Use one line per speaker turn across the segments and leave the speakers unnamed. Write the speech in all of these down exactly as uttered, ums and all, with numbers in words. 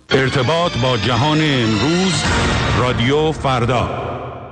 ارتباط با جهان امروز، رادیو فردا.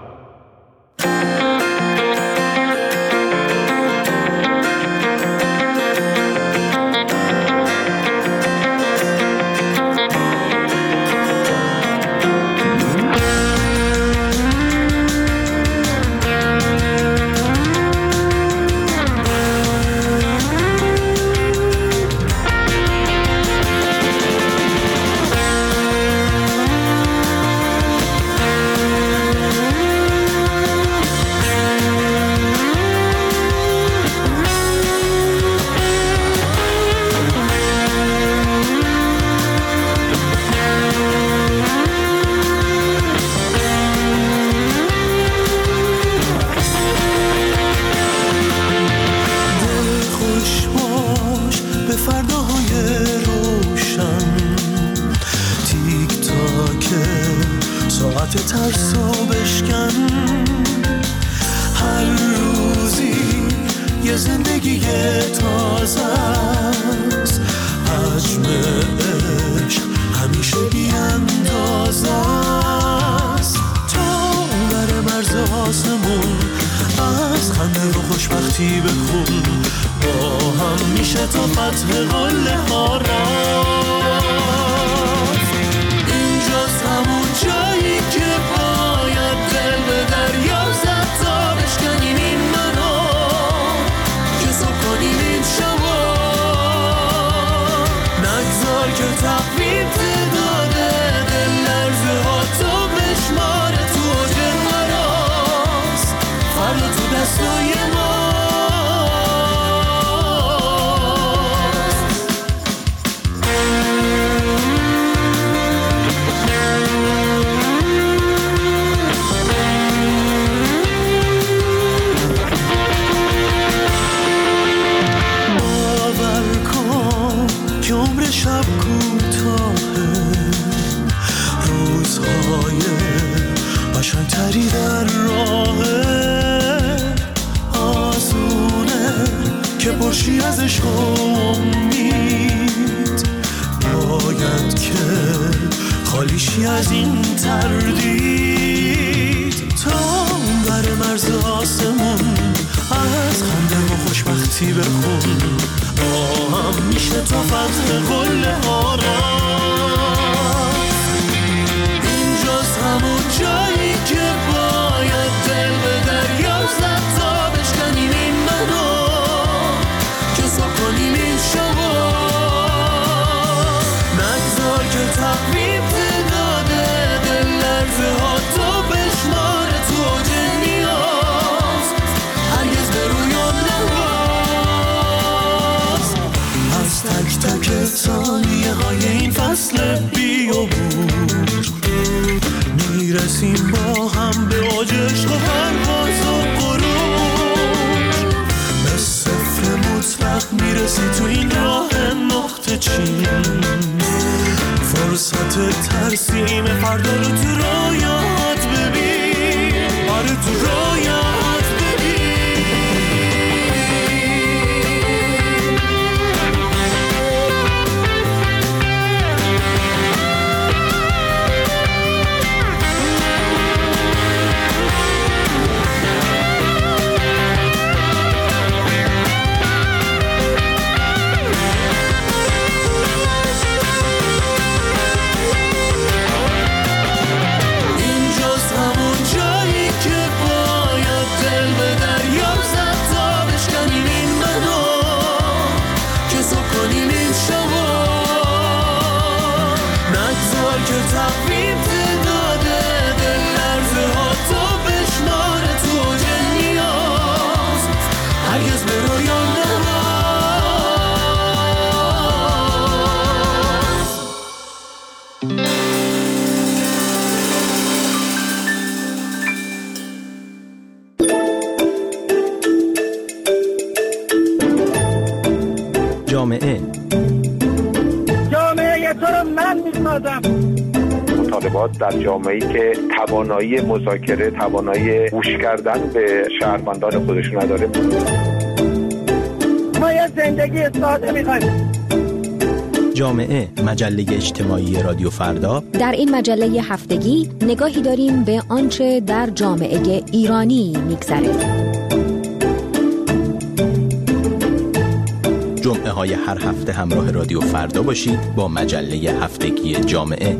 جامعه
جامعه تو رو من میسازم.
مطالبات در جامعه‌ای که توانایی مذاکره، توانایی گوش کردن به شهروندان خودشون نداره.
ما یه زندگی ساده می‌خوایم.
جامعه، مجله اجتماعی رادیو فردا.
در این مجله هفتگی نگاهی داریم به آنچه در جامعه ایرانی میگذره.
جمعه های هر هفته همراه رادیو فردا باشید با مجله هفتگی جامعه.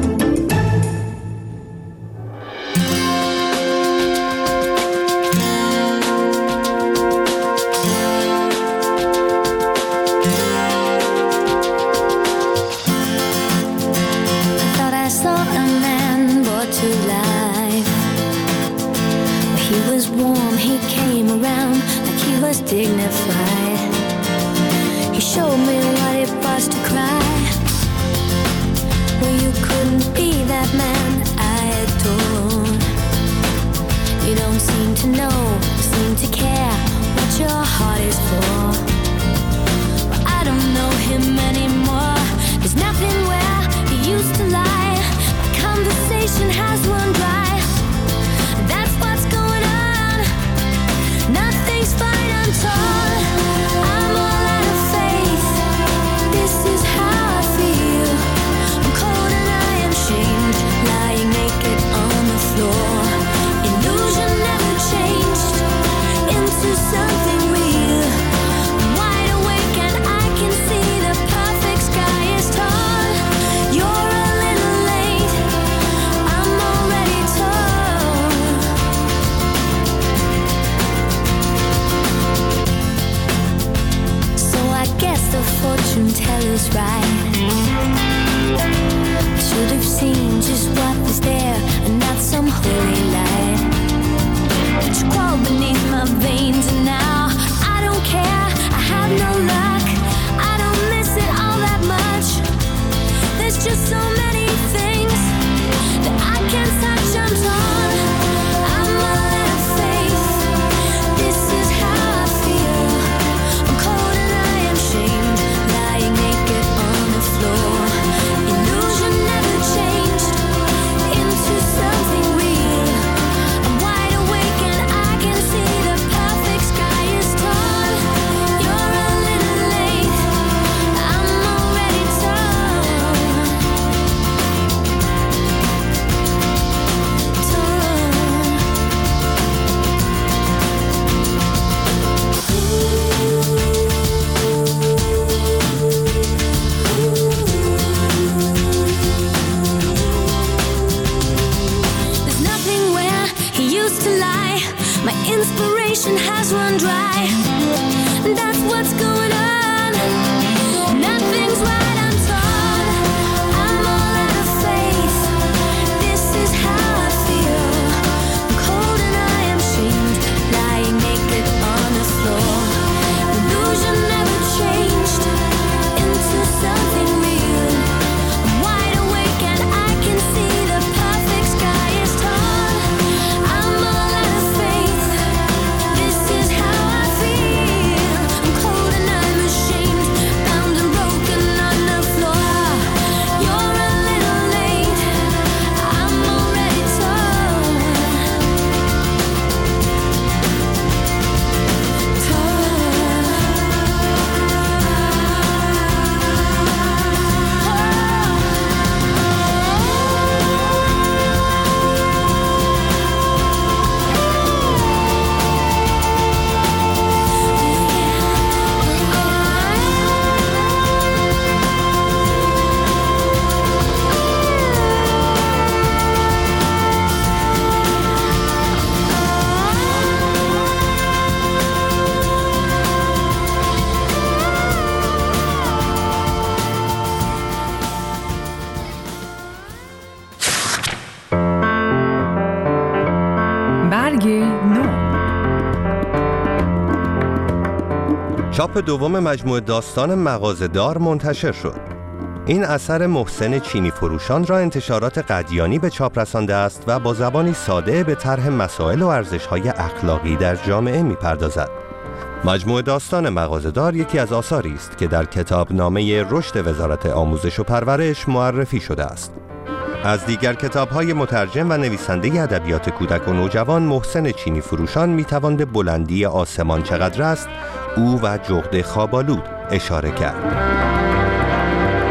چاپ دوم مجموعه داستان مغازه‌دار منتشر شد. این اثر محسن چینی فروشان را انتشارات قدیانی به چاپ رسانده است و با زبانی ساده به طرح مسائل و ارزش‌های اخلاقی در جامعه می‌پردازد. مجموعه داستان مغازه‌دار یکی از آثاری است که در کتابنامه رشد وزارت آموزش و پرورش معرفی شده است. از دیگر کتاب‌های مترجم و نویسنده ادبیات کودک و نوجوان محسن چینی فروشان می‌توان به بلندی آسمان چقدر است او و جغد خواب‌آلود اشاره کرد.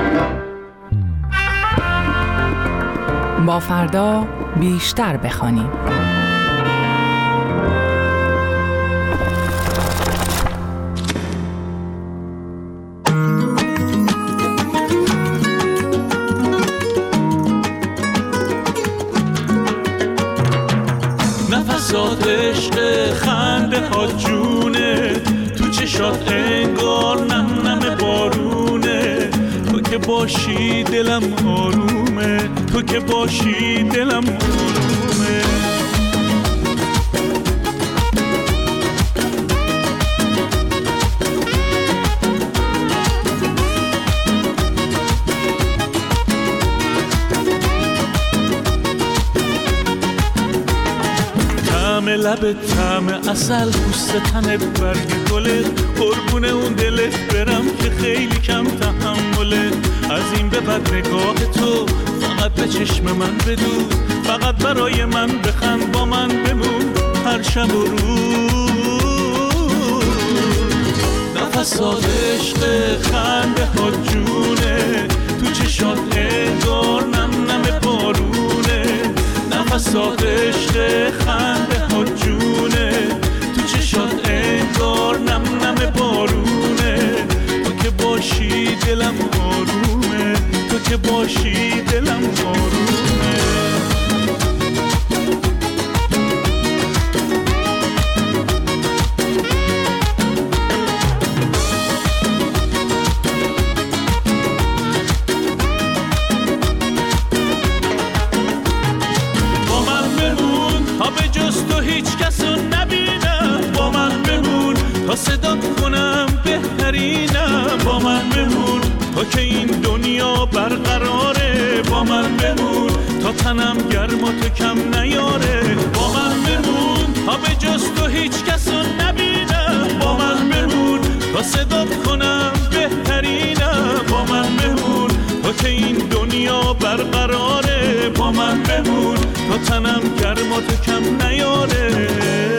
با فردا بیشتر بخوانیم.
نفسات عشق خنده ها جونه، تو چشات انگار نم نم بارونه. تو که باشی دلم آرومه، تو که باشی دلم آرومه. طعم لبت طعم عسل، پوست تنت برگ گلت، قربون اون دلت برم که خیلی کم تحمله. از این به بعد نگاه تو فقط به چشم من بدو، فقط برای من بخند، با من بمون هر شب و روز. نفسات عشق خنده ها جونه، تو چشات انگار نم نم بارونه. نفسات عشق خنده ها جونه، تو چشات انگار نم نم بارونه. تو که باشی دلم آرومه، تو که باشی دلم آرومه. با من بمون تا به جز تو هیچ کس رو نبینم، با من بمون تا صدات کنم بهترینم. با من بمون تا که این دنیا برقراره، با من بمون تا تنم گرم و تو کم نیاره. با من بمون تا به جز تو هیچ کس رو نبینم، با من بمون تا صدات کنم بهترینم. با من بمون تا که این دنیا برقراره، با من بمون تا تنم گرم و تو کم نیاره.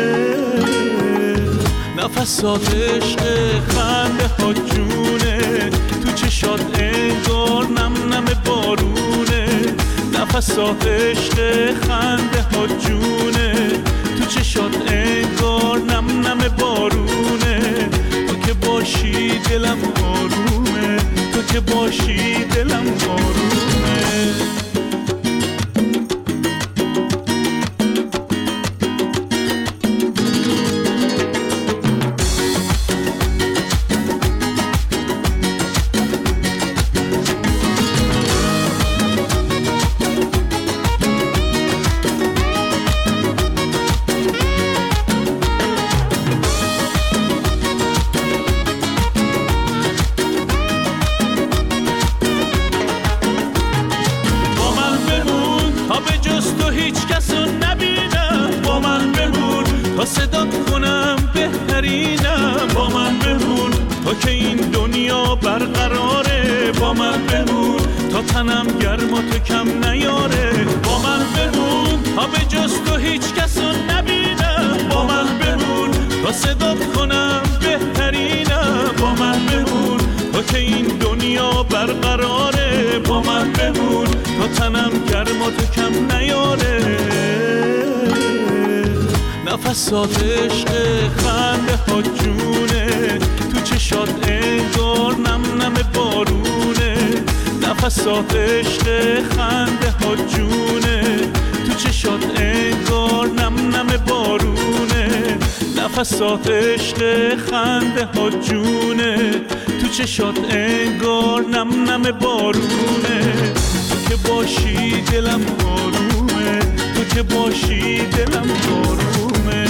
نفسات عشق خنده ها جونه، تو چشات انگار نم نم بارونه. نفسات عشق خنده ها جونه، تو چشات انگار نم نم بارونه. تو که باشی دلم آرومه، تو که باشی دلم آرومه. تا صدات کنم بهترینم. با من بمون تا که این دنیا برقراره، با من بمون تا تنم گرم و تو کم نیاره. با من بمون تا به جز تو هیچ کس رو نبینم، با من بمون تا صدات کنم بهترینم. با من بمون تا که این دنیا برقراره، با من بمون تا تنم گرم و تو کم نیاره. نفسات عشق خنده ها جونه، تو چشات انگار نم نم بارونه. نفسات عشق خنده ها جونه، تو چشات انگار نم نم بارونه. نفسات عشق خنده ها جونه، تو چشات انگار نم نم بارونه. تو که باشی دلم آرومه، تو که باشی دلم آرومه.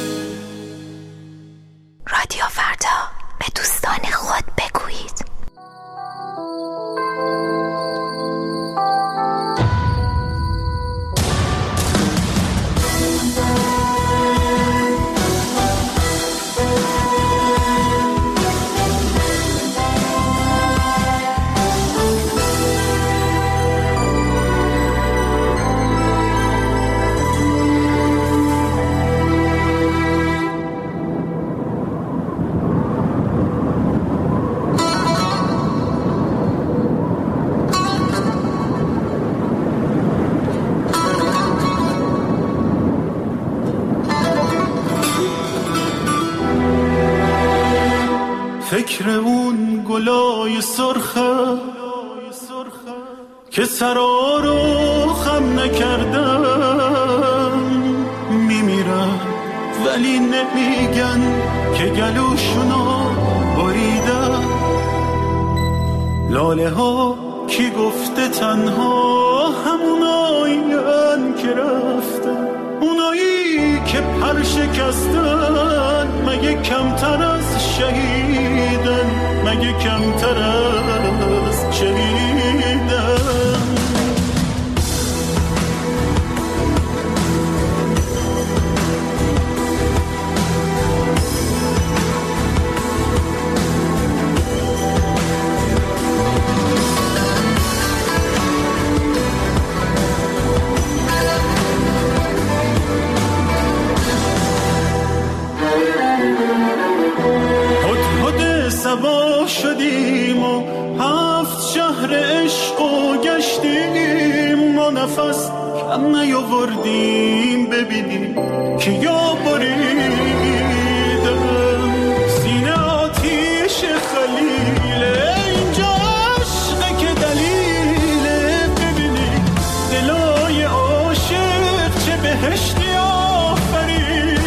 رادیو فردا، به دوستان خود بگویید.
فکر اون گلای سرخه که سرا رو خم نکردن، میمیرن ولی نمیگن که گلوشونو بریدن. لاله ها کی گفته تنها همونایین که رفتن، اونایی که پر شکستن مگه کمتر از شهیدن، مگه کمتر از شهیدن. سبا شدیم و هفت شهر عشق و گشتیم و نفس کم نیاوردیم ببینیم که یا بریدم. سینه آتیش خلیله اینجا عشقه که دلیله، ببینیم دلای عاشق چه بهشتی آفریدن.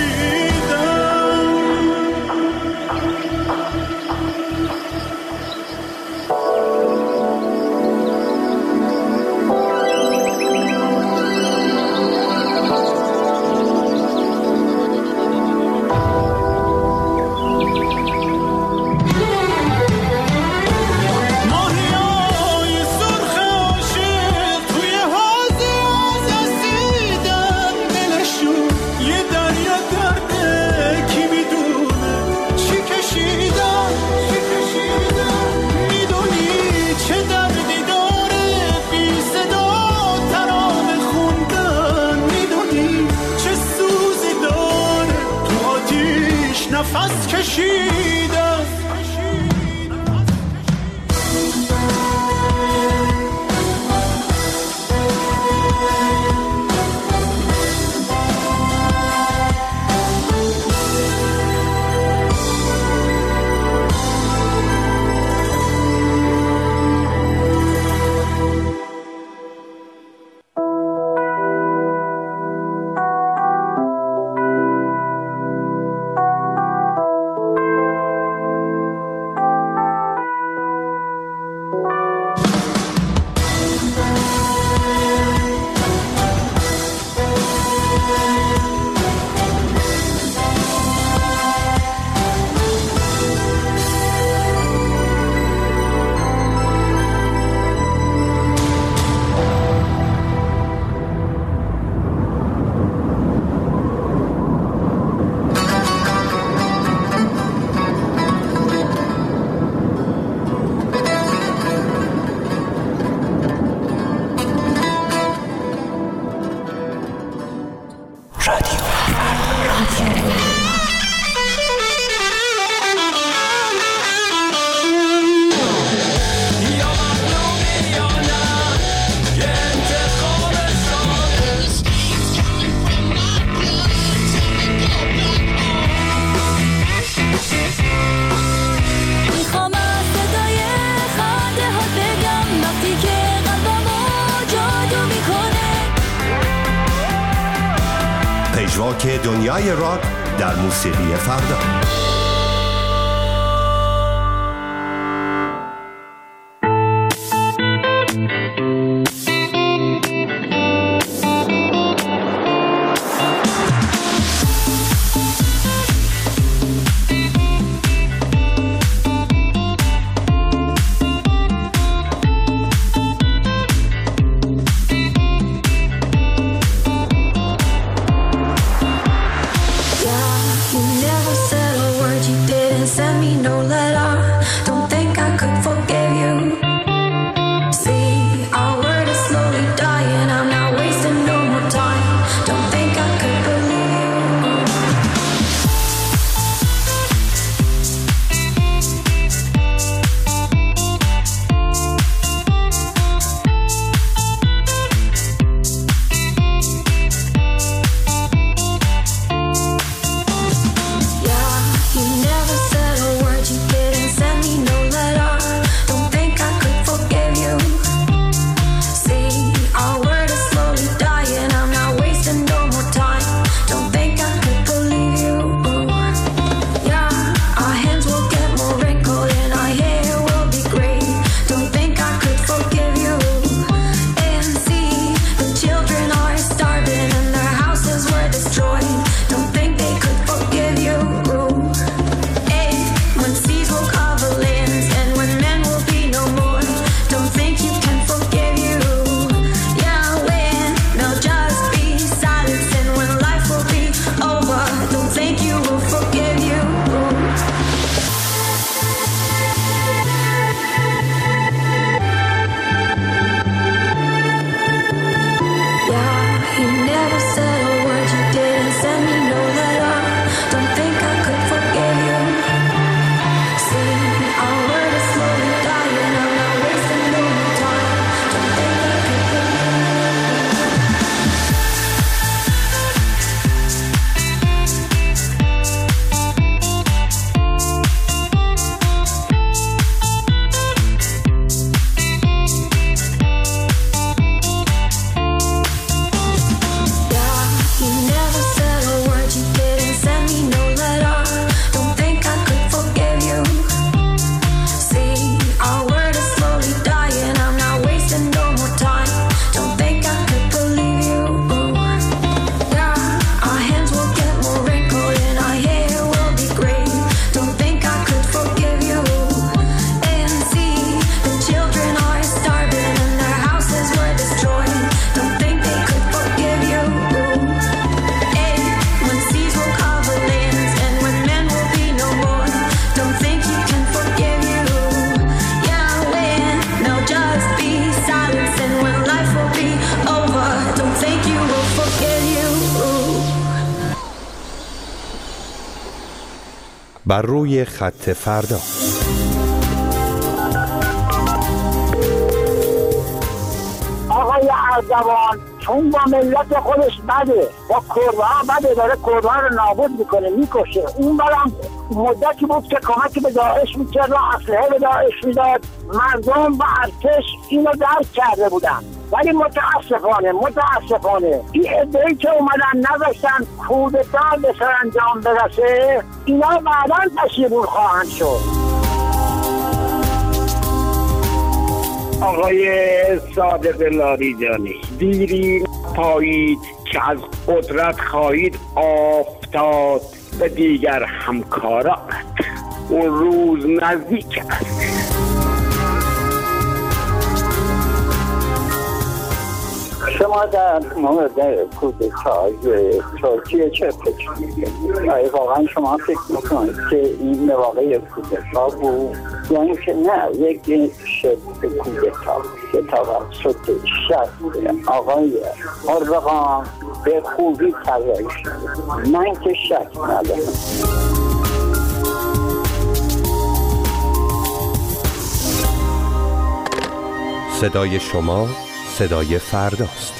نفس کشیده
پژواک دنیای راک در موسیقی فردا.
You never said a word.
بر روی خط فردا.
آقای اردوان چون با ملت خودش بده، با کرده ها بده، داره کرده ها رو نابود میکنه، میکشه. اون برم مدتی بود که کمکی به داعش میکرد و اسلحه به داعش میداد، مردم و ارتش اینو درک کرده بودن. ولی متاسفانه متاسفانه این عده‌ای که اومدن نذاشتن کودتا به سرانجام برسه، اینا بعداً پشیمون خواهند شد.
آقای صادق لاریجانی، دیری پایید که از قدرت خواهید افتاد به دیگر همکارات، اون روز نزدیک است.
شما در مورد کودتای ترکیه چه فکر می‌کنید؟ آیا واقعا شما فکر می‌کنید که این واقعی کودتا بود یا اینکه نه یک شبه کودتا که توسط شخص آقای اردوغان به خوبی طراحی شد؟ من که شک ندارم.
صدای شما صدای فرداست.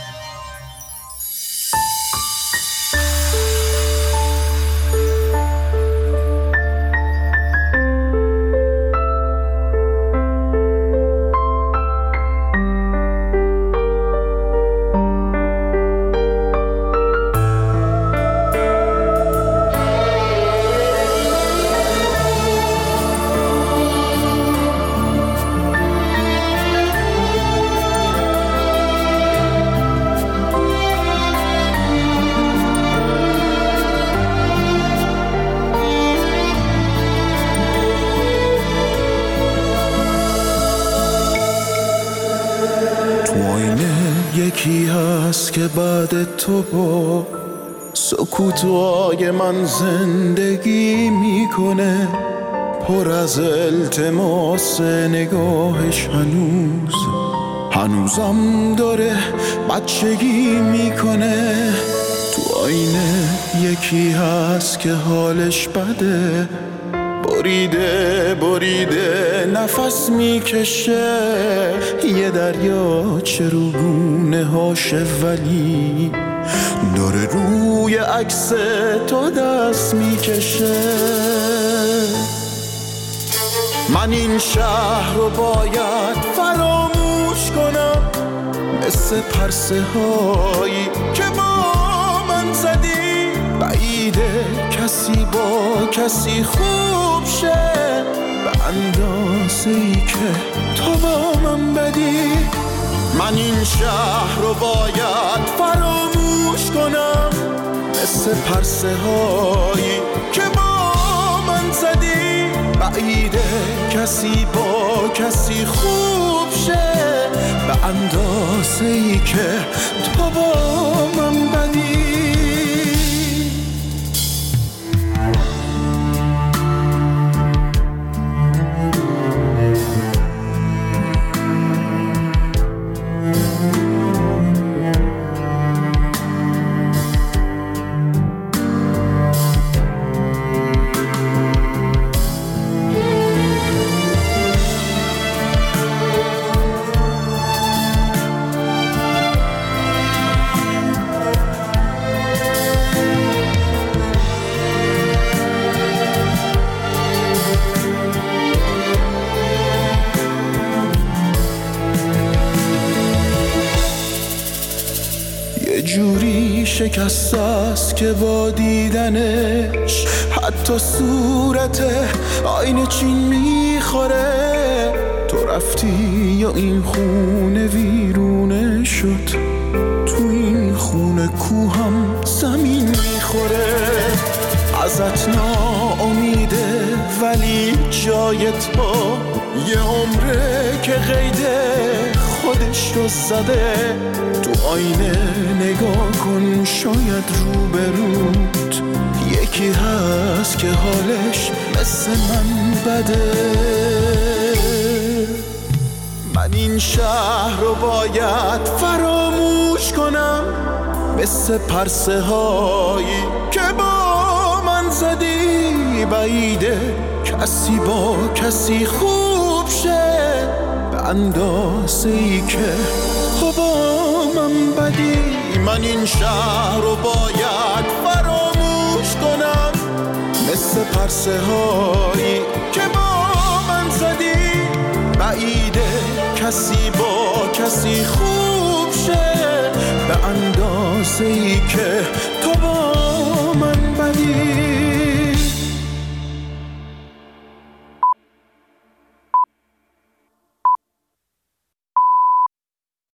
یکی هست که بعد تو با سکوتای من زندگی میکنه، پر از التماس نگاهش هنوز هنوزم داره بچگی میکنه. تو آینه یکی هست که حالش بده، بریده بریده نفس میکشه، یه دریا چروگونه هاشه ولی داره روی عکس تو دست میکشه. من این شهر رو باید فراموش کنم، مثل پرسه هایی که با من زدی، بعیده کسی با کسی خوب شه به اندازه ای که تو با من بدی. من این شهر رو باید فراموش کنم، مثل پرسه هایی که با من زدی، بعیده کسی با کسی خوب شه به اندازه ای که تو با من بدی. جوری شکست است که با دیدنش حتی صورت آینه چین میخوره. تو رفتی یا این خونه ویرونه شد، تو این خونه کوهم زمین میخوره. ازت ناامیده ولی جای تو یه عمره که قیده خودش رو زده. تو آینه نگاه کن، شاید روبروت یکی هست که حالش مثل من بده. من این شهر رو باید فراموش کنم، مثل پرسه هایی که با من زدی، خیلی بعیده کسی با کسی خوب شه به اندازه ای که تو با من بدی. من این شهر رو باید فراموش کنم مثل پرسه هایی که با من زدی. بعیده کسی با کسی خوب شه به اندازه ای که تو با من بدی.